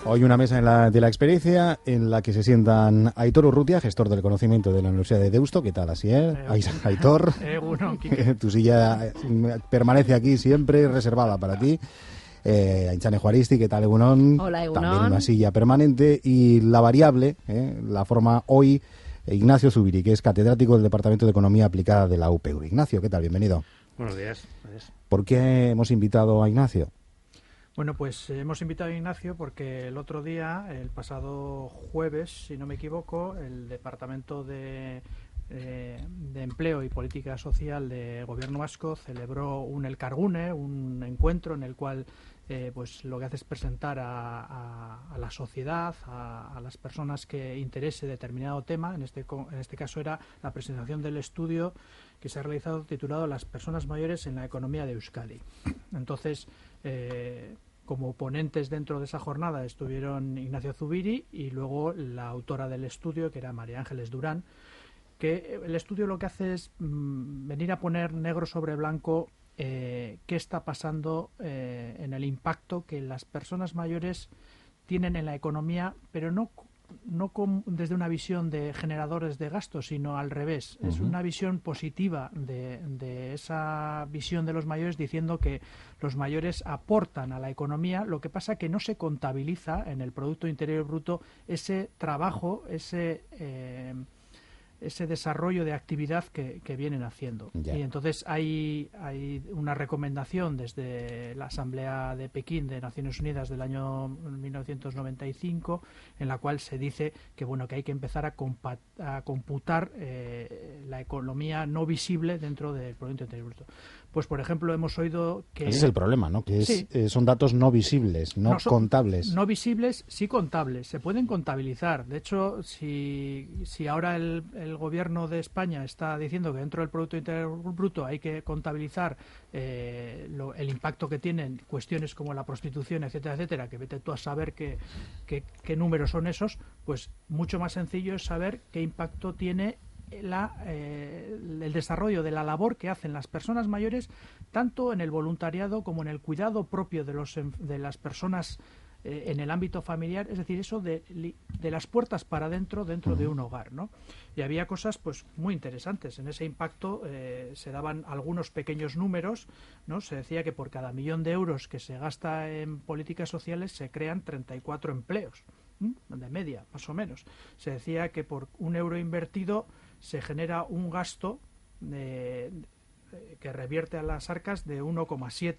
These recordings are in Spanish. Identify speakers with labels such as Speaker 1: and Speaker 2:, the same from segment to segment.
Speaker 1: Hoy una mesa de la experiencia en la que se sientan Aitor Urrutia, gestor del conocimiento de la Universidad de Deusto. ¿Qué tal, Asier? Aitor, tu silla permanece aquí siempre reservada para ti. Aintzane Juaristi, ¿qué tal, Egunon?
Speaker 2: Hola, Egunon.
Speaker 1: También una silla permanente. Y la variable, la forma hoy, Ignacio Zubiri, que es catedrático del Departamento de Economía Aplicada de la UPV. Ignacio, ¿qué tal? Bienvenido.
Speaker 3: Buenos días.
Speaker 1: ¿Por qué hemos invitado a Ignacio?
Speaker 4: Bueno, pues hemos invitado a Ignacio porque el otro día, el pasado jueves, si no me equivoco, el Departamento de Empleo y Política Social del Gobierno vasco celebró un Elkargune, un encuentro en el cual pues lo que hace es presentar a la sociedad, a las personas que interese determinado tema. En este caso era la presentación del estudio que se ha realizado titulado Las personas mayores en la economía de Euskadi. Entonces, como ponentes dentro de esa jornada estuvieron Ignacio Zubiri y luego la autora del estudio, que era María Ángeles Durán, que el estudio lo que hace es venir a poner negro sobre blanco qué está pasando en el impacto que las personas mayores tienen en la economía, pero no desde una visión de generadores de gastos, sino al revés. Es una visión positiva de esa visión de los mayores, diciendo que los mayores aportan a la economía. Lo que pasa que no se contabiliza en el Producto Interior Bruto ese trabajo, ese desarrollo de actividad que vienen haciendo.
Speaker 1: Ya.
Speaker 4: Y entonces hay una recomendación desde la Asamblea de Pekín de Naciones Unidas del año 1995 en la cual se dice que que hay que empezar a computar la economía no visible dentro del Producto Interior Bruto. Pues, por ejemplo, hemos oído que...
Speaker 1: Ese es el problema, ¿no? Que
Speaker 4: sí,
Speaker 1: son datos no visibles, no contables.
Speaker 4: No visibles, sí contables. Se pueden contabilizar. De hecho, si ahora el Gobierno de España está diciendo que dentro del Producto Interior Bruto hay que contabilizar el impacto que tienen cuestiones como la prostitución, etcétera, etcétera, que vete tú a saber qué números son esos, pues mucho más sencillo es saber qué impacto tiene el desarrollo de la labor que hacen las personas mayores, tanto en el voluntariado como en el cuidado propio de las personas en el ámbito familiar, es decir, eso de las puertas para dentro de un hogar, ¿no? Y había cosas pues muy interesantes. En ese impacto se daban algunos pequeños números, ¿no? Se decía que por cada 1.000.000 de euros que se gasta en políticas sociales se crean 34 empleos, de media, más o menos. Se decía que por 1 euro invertido se genera un gasto que revierte a las arcas de 1,7.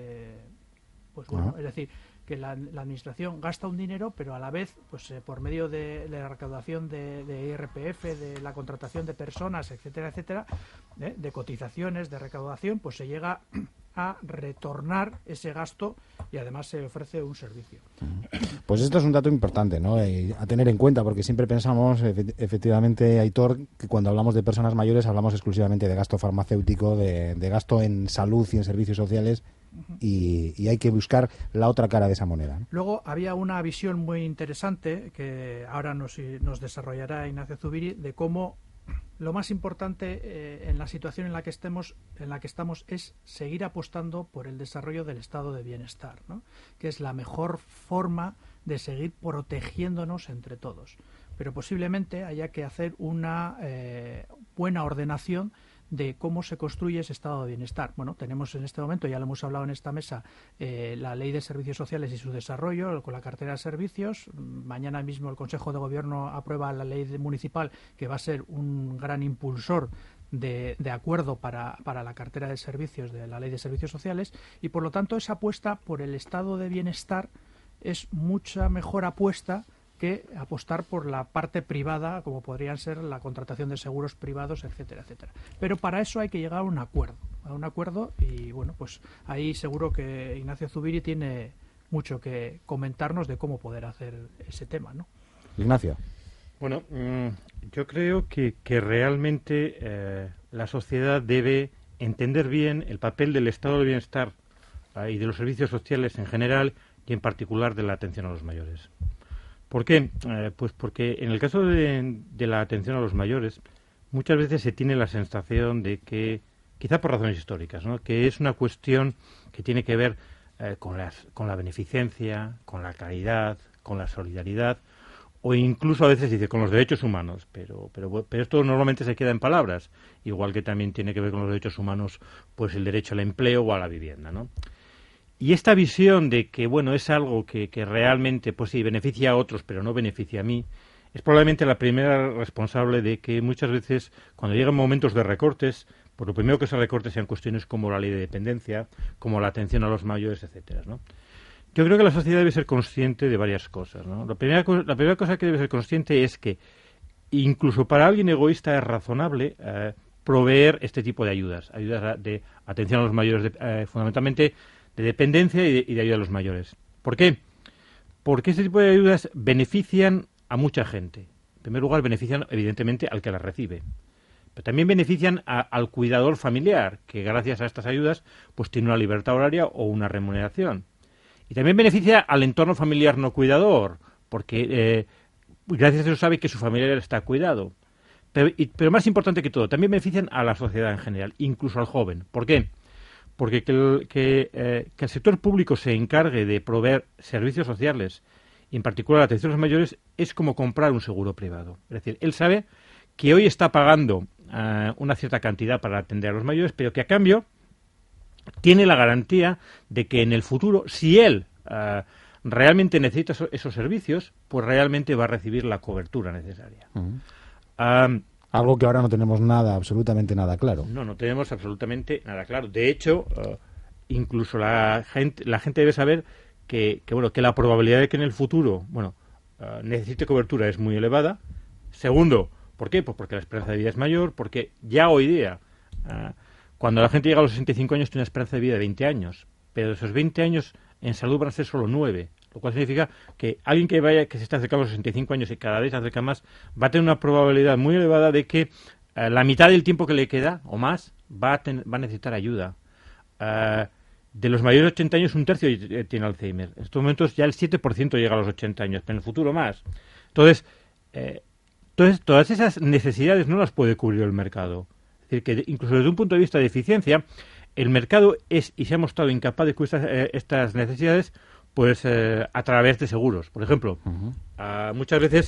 Speaker 4: Es decir, que la administración gasta un dinero, pero a la vez, pues por medio de la recaudación de IRPF, de la contratación de personas, etcétera, etcétera, de cotizaciones, de recaudación, pues se llega a retornar ese gasto y además se ofrece un servicio.
Speaker 1: Pues esto es un dato importante, ¿no? A tener en cuenta, porque siempre pensamos, efectivamente, Aitor, que cuando hablamos de personas mayores hablamos exclusivamente de gasto farmacéutico, de gasto en salud y en servicios sociales, y hay que buscar la otra cara de esa moneda, ¿no?
Speaker 4: Luego había una visión muy interesante que ahora nos desarrollará Ignacio Zubiri, de cómo lo más importante en la situación en la que estamos es seguir apostando por el desarrollo del estado de bienestar, ¿no? Que es la mejor forma de seguir protegiéndonos entre todos. Pero posiblemente haya que hacer una buena ordenación de cómo se construye ese estado de bienestar. Bueno, tenemos en este momento, ya lo hemos hablado en esta mesa, la Ley de Servicios Sociales y su desarrollo con la cartera de servicios. Mañana mismo el Consejo de Gobierno aprueba la ley municipal, que va a ser un gran impulsor de acuerdo para la cartera de servicios de la Ley de Servicios Sociales, y por lo tanto esa apuesta por el estado de bienestar es mucha mejor apuesta que apostar por la parte privada, como podrían ser la contratación de seguros privados, etcétera, etcétera. Pero para eso hay que llegar a un acuerdo, y bueno, pues ahí seguro que Ignacio Zubiri tiene mucho que comentarnos de cómo poder hacer ese tema, ¿no?
Speaker 1: Ignacio.
Speaker 3: Bueno, yo creo que realmente la sociedad debe entender bien el papel del estado de bienestar y de los servicios sociales en general y en particular de la atención a los mayores. ¿Por qué? Pues porque en el caso de la atención a los mayores muchas veces se tiene la sensación de que, quizá por razones históricas, ¿no?, que es una cuestión que tiene que ver con la beneficencia, con la calidad, con la solidaridad, o incluso a veces dice con los derechos humanos, pero esto normalmente se queda en palabras, igual que también tiene que ver con los derechos humanos, pues el derecho al empleo o a la vivienda, ¿no? Y esta visión de que, bueno, es algo que realmente, pues sí, beneficia a otros, pero no beneficia a mí, es probablemente la primera responsable de que muchas veces, cuando llegan momentos de recortes, pues lo primero que se recorte sean cuestiones como la ley de dependencia, como la atención a los mayores, etcétera, ¿no? Yo creo que la sociedad debe ser consciente de varias cosas, ¿no? La primera cosa que debe ser consciente es que incluso para alguien egoísta es razonable proveer este tipo de ayudas de atención a los mayores, fundamentalmente de dependencia y de ayuda a los mayores. ¿Por qué? Porque este tipo de ayudas benefician a mucha gente. En primer lugar, benefician evidentemente al que las recibe. Pero también benefician al cuidador familiar, que gracias a estas ayudas pues tiene una libertad horaria o una remuneración. Y también beneficia al entorno familiar no cuidador, porque gracias a eso sabe que su familiar está cuidado. Pero más importante que todo, también benefician a la sociedad en general, incluso al joven. ¿Por qué? Porque que el sector público se encargue de proveer servicios sociales, y en particular la atención a los mayores, es como comprar un seguro privado. Es decir, él sabe que hoy está pagando una cierta cantidad para atender a los mayores, pero que a cambio tiene la garantía de que en el futuro, si él realmente necesita esos servicios, pues realmente va a recibir la cobertura necesaria.
Speaker 1: Algo que ahora no tenemos absolutamente nada claro.
Speaker 3: No tenemos absolutamente nada claro. De hecho, incluso la gente debe saber que la probabilidad de que en el futuro, necesite cobertura es muy elevada. Segundo, ¿por qué? Pues porque la esperanza de vida es mayor, porque ya hoy día, cuando la gente llega a los 65 años, tiene una esperanza de vida de 20 años, pero de esos 20 años en salud van a ser solo 9, lo cual significa que alguien que se está acercando a los 65 años y cada vez se acerca más, va a tener una probabilidad muy elevada de que la mitad del tiempo que le queda, o más, va a necesitar ayuda. De los mayores de 80 años, un tercio tiene Alzheimer. En estos momentos ya el 7% llega a los 80 años, pero en el futuro más. Entonces, todas esas necesidades no las puede cubrir el mercado. Es decir, que incluso desde un punto de vista de eficiencia, el mercado se ha mostrado incapaz de cubrir estas necesidades pues a través de seguros. Por ejemplo, muchas veces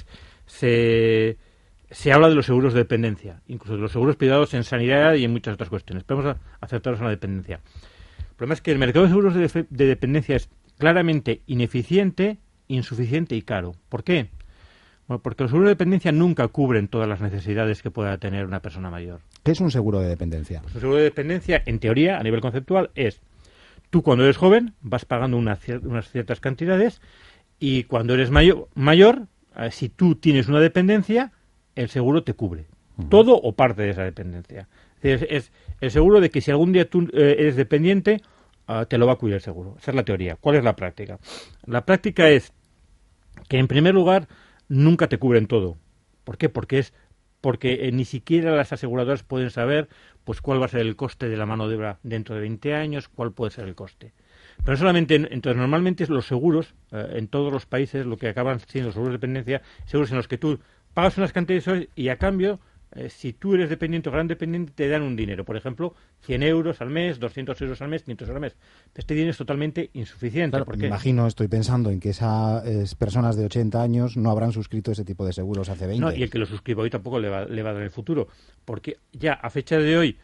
Speaker 3: se habla de los seguros de dependencia, incluso de los seguros privados en sanidad y en muchas otras cuestiones. Pero vamos a acertarnos en la dependencia. El problema es que el mercado de seguros de dependencia es claramente ineficiente, insuficiente y caro. ¿Por qué? Bueno, porque los seguros de dependencia nunca cubren todas las necesidades que pueda tener una persona mayor.
Speaker 1: ¿Qué es un seguro de dependencia?
Speaker 3: Pues un seguro de dependencia, en teoría, a nivel conceptual, es tú cuando eres joven vas pagando unas ciertas cantidades y cuando eres mayor, si tú tienes una dependencia, el seguro te cubre. Todo o parte de esa dependencia. Es el seguro de que si algún día tú eres dependiente, te lo va a cubrir el seguro. Esa es la teoría. ¿Cuál es la práctica? La práctica es que, en primer lugar, nunca te cubren todo. ¿Por qué? Porque ni siquiera las aseguradoras pueden saber pues cuál va a ser el coste de la mano de obra dentro de 20 años, cuál puede ser el coste. Pero no solamente, entonces normalmente los seguros, en todos los países, lo que acaban siendo los seguros de dependencia, seguros en los que tú pagas unas cantidades y a cambio, si tú eres dependiente o gran dependiente, te dan un dinero. Por ejemplo, 100 euros al mes, 200 euros al mes, 500 euros al mes. Este dinero es totalmente insuficiente.
Speaker 1: Claro, me imagino, estoy pensando en que esas personas de 80 años no habrán suscrito ese tipo de seguros hace 20.
Speaker 3: No, y el que lo suscriba hoy tampoco le va a dar en el futuro. Porque ya a fecha de hoy,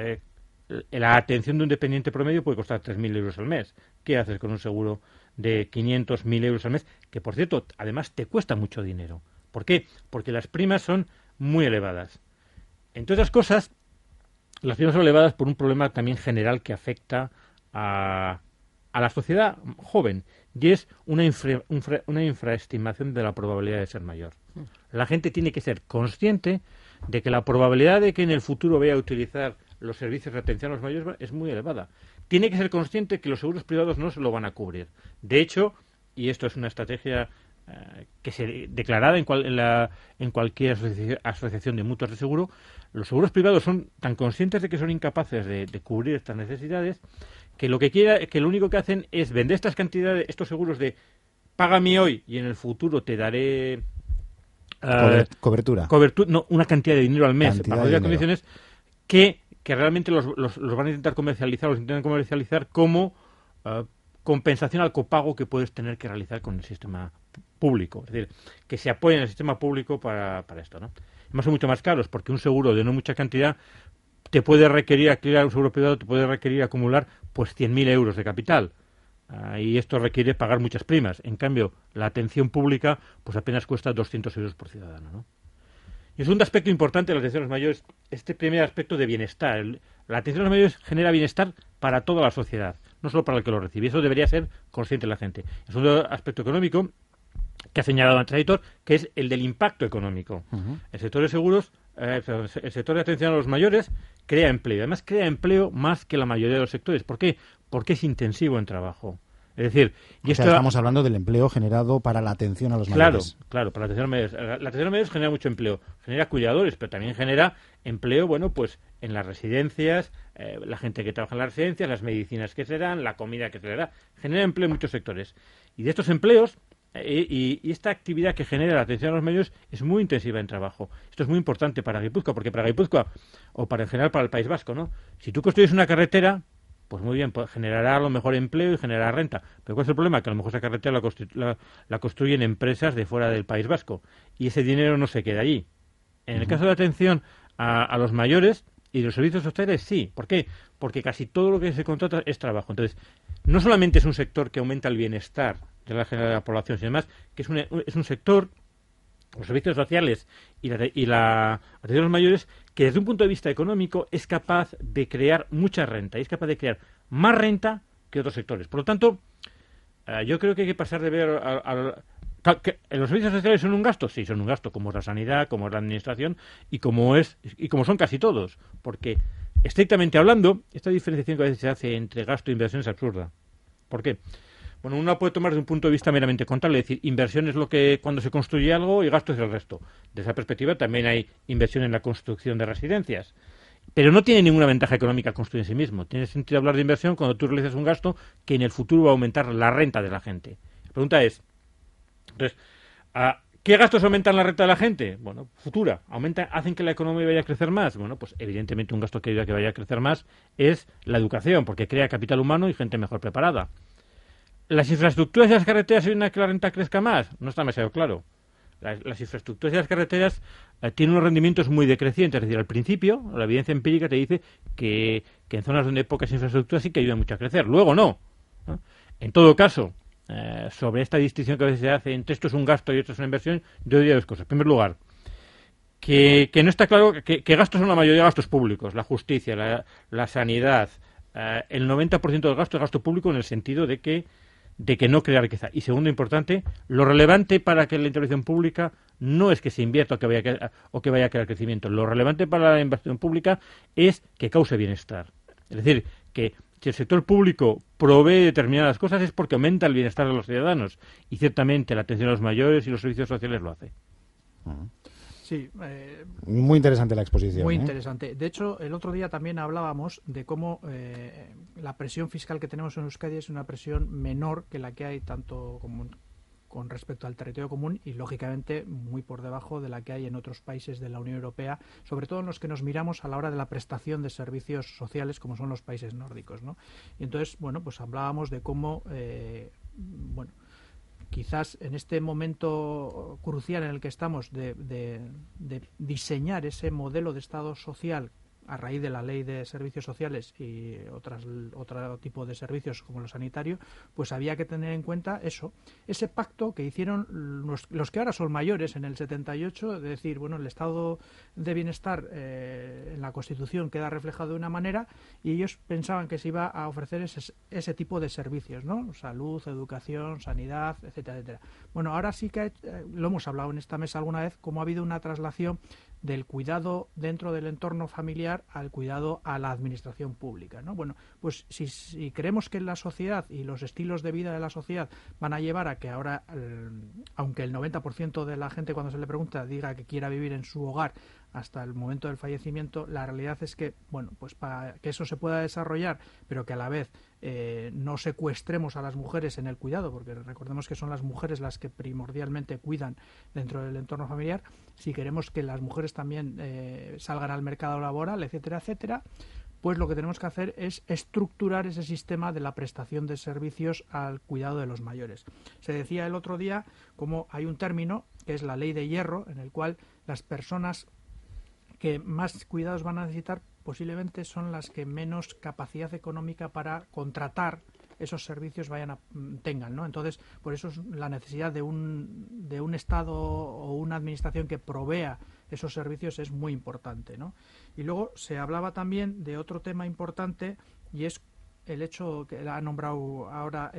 Speaker 3: la atención de un dependiente promedio puede costar 3.000 euros al mes. ¿Qué haces con un seguro de 500, 1.000 euros al mes? Que, por cierto, además te cuesta mucho dinero. ¿Por qué? Porque las primas son muy elevadas. Entre otras cosas, las primas son elevadas por un problema también general que afecta a la sociedad joven, y es una infraestimación de la probabilidad de ser mayor. La gente tiene que ser consciente de que la probabilidad de que en el futuro vaya a utilizar los servicios de atención a los mayores es muy elevada. Tiene que ser consciente que los seguros privados no se lo van a cubrir. De hecho, y esto es una estrategia que se declarada en cualquier asociación de mutuas de seguro, los seguros privados son tan conscientes de que son incapaces de cubrir estas necesidades que lo único que hacen es vender estas cantidades, estos seguros de págame hoy y en el futuro te daré
Speaker 1: cobertura.
Speaker 3: No, una cantidad de dinero al mes bajo las condiciones que realmente los van a intentar comercializar como compensación al copago que puedes tener que realizar con el sistema público, es decir, que se apoyen en el sistema público para esto, ¿no? Además son mucho más caros, porque un seguro de no mucha cantidad te puede requerir, alquilar un seguro privado, te puede requerir acumular pues 100.000 euros de capital. Y esto requiere pagar muchas primas. En cambio, la atención pública pues apenas cuesta 200 euros por ciudadano, ¿no? Y el segundo aspecto importante de la atención a los mayores, este primer aspecto de bienestar. La atención a los mayores genera bienestar para toda la sociedad, no solo para el que lo recibe. Eso debería ser consciente la gente. El segundo aspecto económico que ha señalado antes Aitor, que es el del impacto económico. El sector de seguros, el sector de atención a los mayores crea empleo. Además, crea empleo más que la mayoría de los sectores. ¿Por qué? Porque es intensivo en trabajo. Es decir,
Speaker 1: y esto estamos hablando del empleo generado para la atención a los mayores.
Speaker 3: Claro, para la atención a los mayores. La atención a los mayores genera mucho empleo. Genera cuidadores, pero también genera empleo, bueno, pues en las residencias, la gente que trabaja en las residencias, las medicinas que se dan, la comida que se le da. Genera empleo en muchos sectores. Y de estos empleos, y esta actividad que genera la atención a los mayores es muy intensiva en trabajo. Esto es muy importante para Guipúzcoa, porque para Guipúzcoa, o para en general para el País Vasco, ¿no? Si tú construyes una carretera, pues muy bien, pues generará a lo mejor empleo y generará renta. Pero ¿cuál es el problema? Que a lo mejor esa carretera la construyen empresas de fuera del País Vasco y ese dinero no se queda allí. En el caso de atención a los mayores y los servicios sociales, sí. ¿Por qué? Porque casi todo lo que se contrata es trabajo. Entonces, no solamente es un sector que aumenta el bienestar de la población, sino además que es un sector, los servicios sociales y la atención a los mayores, que desde un punto de vista económico es capaz de crear mucha renta y es capaz de crear más renta que otros sectores. Por lo tanto, yo creo que hay que pasar de ver que los servicios sociales son un gasto, sí, son un gasto, como es la sanidad, como es la administración y como son casi todos, porque estrictamente hablando, esta diferenciación que a veces se hace entre gasto e inversión es absurda. ¿Por qué? Bueno, uno la puede tomar desde un punto de vista meramente contable, es decir, inversión es lo que cuando se construye algo y gasto es el resto. De esa perspectiva también hay inversión en la construcción de residencias. Pero no tiene ninguna ventaja económica construir en sí mismo. Tiene sentido hablar de inversión cuando tú realizas un gasto que en el futuro va a aumentar la renta de la gente. La pregunta es, entonces, ¿qué gastos aumentan la renta de la gente? Bueno, futura. ¿Hacen que la economía vaya a crecer más? Bueno, pues evidentemente un gasto que ayuda a que vaya a crecer más es la educación, porque crea capital humano y gente mejor preparada. ¿Las infraestructuras y las carreteras ayudan a que la renta crezca más? No está demasiado claro. Las infraestructuras y las carreteras tienen unos rendimientos muy decrecientes. Es decir, al principio, la evidencia empírica te dice que en zonas donde hay pocas infraestructuras sí que ayudan mucho a crecer. Luego no. En todo caso, sobre esta distinción que a veces se hace entre esto es un gasto y esto es una inversión, yo diría dos cosas. En primer lugar, que no está claro que gastos son la mayoría de gastos públicos. La justicia, la sanidad, el 90% del gasto es gasto público en el sentido de que no crea riqueza. Y segundo importante, lo relevante para que la intervención pública no es que se invierta o que vaya a crear crecimiento. Lo relevante para la inversión pública es que cause bienestar. Es decir, que si el sector público provee determinadas cosas es porque aumenta el bienestar de los ciudadanos. Y ciertamente la atención a los mayores y los servicios sociales lo hace.
Speaker 4: Sí,
Speaker 1: muy interesante la exposición.
Speaker 4: Muy interesante. De hecho, el otro día también hablábamos de cómo la presión fiscal que tenemos en Euskadi es una presión menor que la que hay tanto con respecto al territorio común y, lógicamente, muy por debajo de la que hay en otros países de la Unión Europea, sobre todo en los que nos miramos a la hora de la prestación de servicios sociales, como son los países nórdicos, ¿no? Y entonces, bueno, pues hablábamos de cómo, quizás en este momento crucial en el que estamos de diseñar ese modelo de Estado social a raíz de la Ley de Servicios Sociales y otro tipo de servicios como lo sanitario, pues había que tener en cuenta ese pacto que hicieron los que ahora son mayores en el 78, de decir, bueno, el estado de bienestar en la Constitución queda reflejado de una manera y ellos pensaban que se iba a ofrecer ese tipo de servicios, ¿no? Salud, educación, sanidad, etcétera, etcétera. Bueno, ahora sí que lo hemos hablado en esta mesa alguna vez, cómo ha habido una traslación del cuidado dentro del entorno familiar al cuidado a la administración pública, ¿no? Bueno, pues si creemos que la sociedad y los estilos de vida de la sociedad van a llevar a que ahora, aunque el 90% de la gente cuando se le pregunta diga que quiera vivir en su hogar hasta el momento del fallecimiento, la realidad es que, bueno, pues para que eso se pueda desarrollar, pero que a la vez no secuestremos a las mujeres en el cuidado, porque recordemos que son las mujeres las que primordialmente cuidan dentro del entorno familiar, si queremos que las mujeres también salgan al mercado laboral, etcétera, etcétera, pues lo que tenemos que hacer es estructurar ese sistema de la prestación de servicios al cuidado de los mayores. Se decía el otro día como hay un término que es la ley de hierro, en el cual las personas que más cuidados van a necesitar posiblemente son las que menos capacidad económica para contratar esos servicios tengan, ¿no? Entonces, por eso es la necesidad de un Estado o una administración que provea esos servicios es muy importante, ¿no? Y luego se hablaba también de otro tema importante, y es el hecho que ha nombrado ahora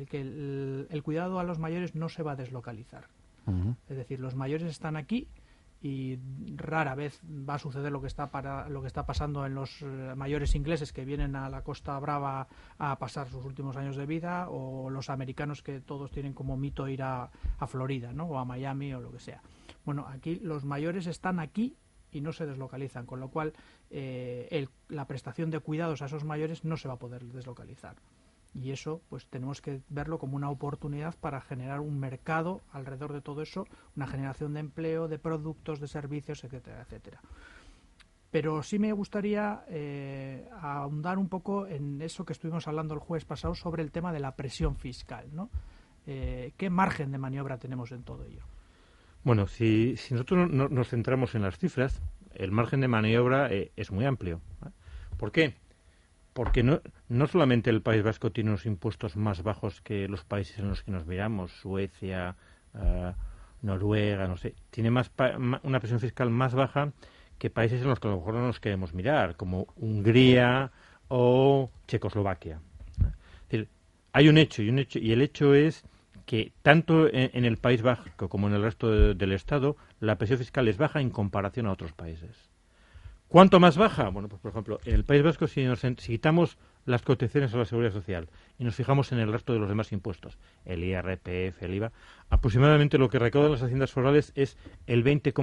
Speaker 4: el cuidado a los mayores no se va a deslocalizar. Uh-huh. Es decir, los mayores están aquí y rara vez va a suceder lo que está pasando en los mayores ingleses que vienen a la Costa Brava a pasar sus últimos años de vida, o los americanos que todos tienen como mito ir a Florida, ¿no? O a Miami o lo que sea. Bueno, aquí los mayores están aquí y no se deslocalizan, con lo cual la prestación de cuidados a esos mayores no se va a poder deslocalizar. Y eso, pues tenemos que verlo como una oportunidad para generar un mercado alrededor de todo eso, una generación de empleo, de productos, de servicios, etcétera, etcétera. Pero sí me gustaría ahondar un poco en eso que estuvimos hablando el jueves pasado sobre el tema de la presión fiscal, ¿no? ¿Qué margen de maniobra tenemos en todo ello?
Speaker 3: Bueno, si nosotros nos centramos en las cifras, el margen de maniobra es muy amplio. ¿Por qué? Porque no solamente el País Vasco tiene unos impuestos más bajos que los países en los que nos miramos, Suecia, Noruega, no sé, tiene una presión fiscal más baja que países en los que a lo mejor no nos queremos mirar, como Hungría o Checoslovaquia. Es decir, hay un hecho, y el hecho es que tanto en el País Vasco como en el resto del Estado, la presión fiscal es baja en comparación a otros países. ¿Cuánto más baja? Bueno, pues por ejemplo, en el País Vasco, si quitamos las cotizaciones a la Seguridad Social y nos fijamos en el resto de los demás impuestos, el IRPF, el IVA, aproximadamente lo que recaudan las haciendas forales es el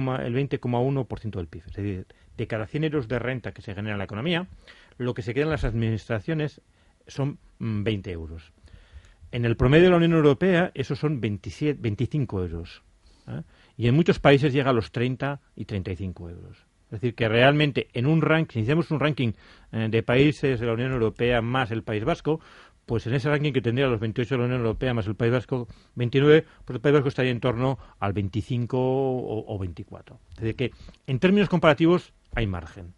Speaker 3: 20,1% del PIB. Es decir, de cada 100 euros de renta que se genera en la economía, lo que se queda en las administraciones son 20 euros. En el promedio de la Unión Europea, esos son 25 euros. Y en muchos países llega a los 30 y 35 euros. Es decir, que realmente en un ranking, si hiciéramos un ranking de países de la Unión Europea más el País Vasco, pues en ese ranking que tendría los 28 de la Unión Europea más el País Vasco 29, pues el País Vasco estaría en torno al 25 o 24. Es decir, que en términos comparativos hay margen.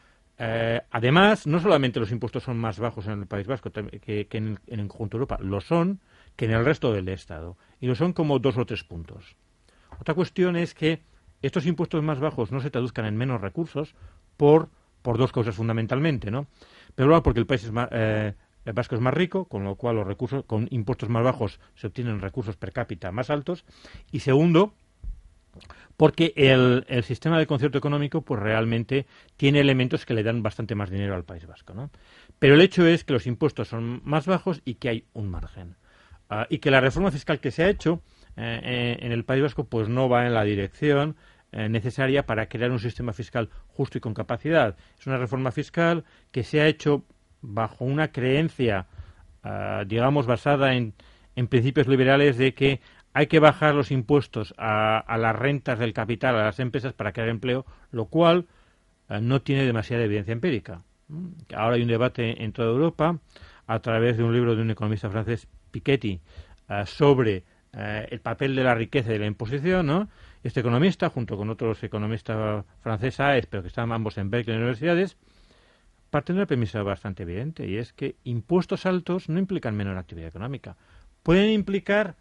Speaker 3: Además, no solamente los impuestos son más bajos en el País Vasco que en el conjunto de Europa, lo son que en el resto del Estado. Y lo son como 2 o 3 puntos. Otra cuestión es que estos impuestos más bajos no se traduzcan en menos recursos por 2 cosas fundamentalmente, ¿no? Primero, porque el País Vasco es más rico, con lo cual los recursos con impuestos más bajos se obtienen recursos per cápita más altos. Y segundo, porque el sistema de concierto económico pues realmente tiene elementos que le dan bastante más dinero al País Vasco, ¿no? Pero el hecho es que los impuestos son más bajos y que hay un margen. Y que la reforma fiscal que se ha hecho en el País Vasco pues no va en la dirección necesaria para crear un sistema fiscal justo y con capacidad. Es una reforma fiscal que se ha hecho bajo una creencia, digamos, basada en principios liberales de que hay que bajar los impuestos a las rentas del capital, a las empresas, para crear empleo, lo cual no tiene demasiada evidencia empírica. Ahora hay un debate en toda Europa, a través de un libro de un economista francés, Piketty, sobre el papel de la riqueza y de la imposición, ¿no? Este economista, junto con otros economistas franceses, pero que están ambos en Berkeley universidades, parten de una premisa bastante evidente, y es que impuestos altos no implican menor actividad económica. Pueden implicar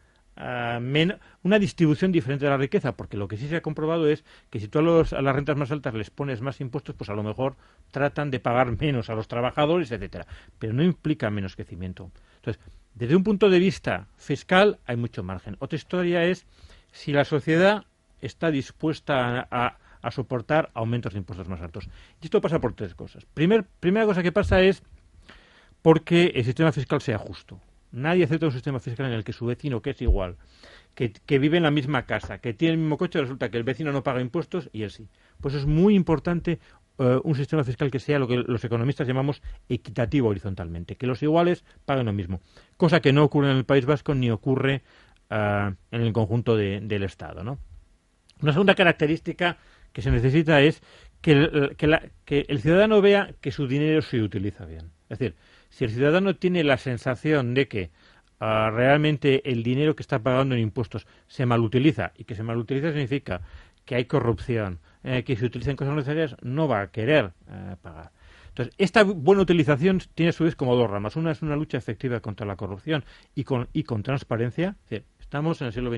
Speaker 3: una distribución diferente de la riqueza, porque lo que sí se ha comprobado es que si tú a las rentas más altas les pones más impuestos, pues a lo mejor tratan de pagar menos a los trabajadores, etcétera, pero no implica menos crecimiento. Entonces, desde un punto de vista fiscal hay mucho margen. Otra historia es si la sociedad está dispuesta a soportar aumentos de impuestos más altos. Y esto pasa por 3 cosas. Primera cosa que pasa es porque el sistema fiscal sea justo. Nadie acepta un sistema fiscal en el que su vecino, que es igual, que vive en la misma casa, que tiene el mismo coche, resulta que el vecino no paga impuestos y él sí. Pues es muy importante un sistema fiscal que sea lo que los economistas llamamos equitativo horizontalmente, que los iguales paguen lo mismo, cosa que no ocurre en el País Vasco ni ocurre en el conjunto del Estado, ¿no? Una segunda característica que se necesita es que el ciudadano vea que su dinero se utiliza bien. Es decir, si el ciudadano tiene la sensación de que realmente el dinero que está pagando en impuestos se malutiliza, y que se malutiliza significa que hay corrupción, que se utilizan cosas necesarias, no va a querer pagar. Entonces, esta buena utilización tiene a su vez como dos ramas. Una es una lucha efectiva contra la corrupción y con transparencia. Es decir, estamos en el siglo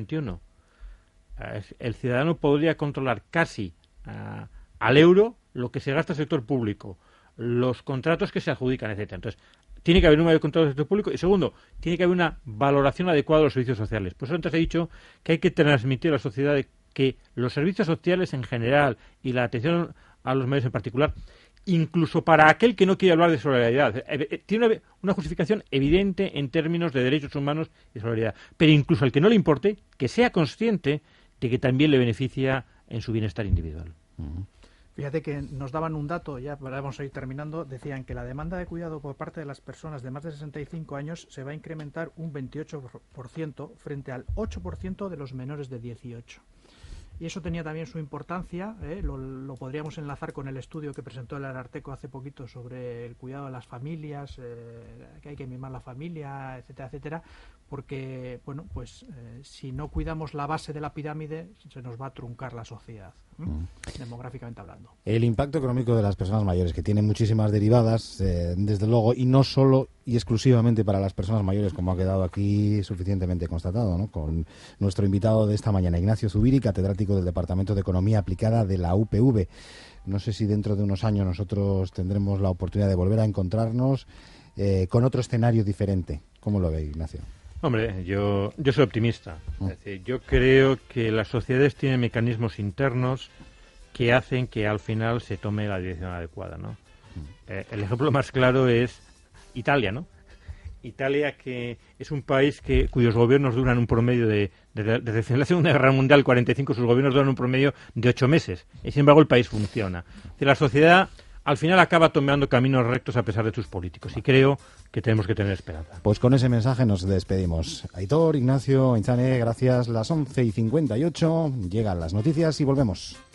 Speaker 3: XXI. El ciudadano podría controlar casi al euro lo que se gasta el sector público, los contratos que se adjudican, etcétera. Entonces, tiene que haber un mayor control del sector público y, segundo, tiene que haber una valoración adecuada de los servicios sociales. Por eso antes he dicho que hay que transmitir a la sociedad que los servicios sociales en general y la atención a los mayores en particular, incluso para aquel que no quiere hablar de solidaridad, tiene una justificación evidente en términos de derechos humanos y solidaridad. Pero incluso al que no le importe, que sea consciente de que también le beneficia en su bienestar individual.
Speaker 4: Fíjate que nos daban un dato, ya vamos a ir terminando, decían que la demanda de cuidado por parte de las personas de más de 65 años se va a incrementar un 28% frente al 8% de los menores de 18. Y eso tenía también su importancia, lo podríamos enlazar con el estudio que presentó el Ararteko hace poquito sobre el cuidado de las familias, que hay que mimar la familia, etcétera, etcétera, porque, bueno, pues si no cuidamos la base de la pirámide, se nos va a truncar la sociedad, demográficamente hablando.
Speaker 1: El impacto económico de las personas mayores, que tiene muchísimas derivadas, desde luego, y no solo y exclusivamente para las personas mayores, como ha quedado aquí suficientemente constatado, ¿no? Con nuestro invitado de esta mañana, Ignacio Zubiri, catedrático del Departamento de Economía Aplicada de la UPV. No sé si dentro de unos años nosotros tendremos la oportunidad de volver a encontrarnos con otro escenario diferente. ¿Cómo lo ve, Ignacio?
Speaker 3: Hombre, yo soy optimista. Es decir, yo creo que las sociedades tienen mecanismos internos que hacen que al final se tome la dirección adecuada, ¿no? El ejemplo más claro es Italia, ¿no? Italia, que es un país cuyos gobiernos duran un promedio desde la Segunda Guerra Mundial, 45, sus gobiernos duran un promedio de 8 meses. Y sin embargo el país funciona. La sociedad al final acaba tomando caminos rectos a pesar de sus políticos. Y creo que tenemos que tener esperanza.
Speaker 1: Pues con ese mensaje nos despedimos. Aitor, Ignacio, Aintzane, gracias. Las 11:58, llegan las noticias y volvemos.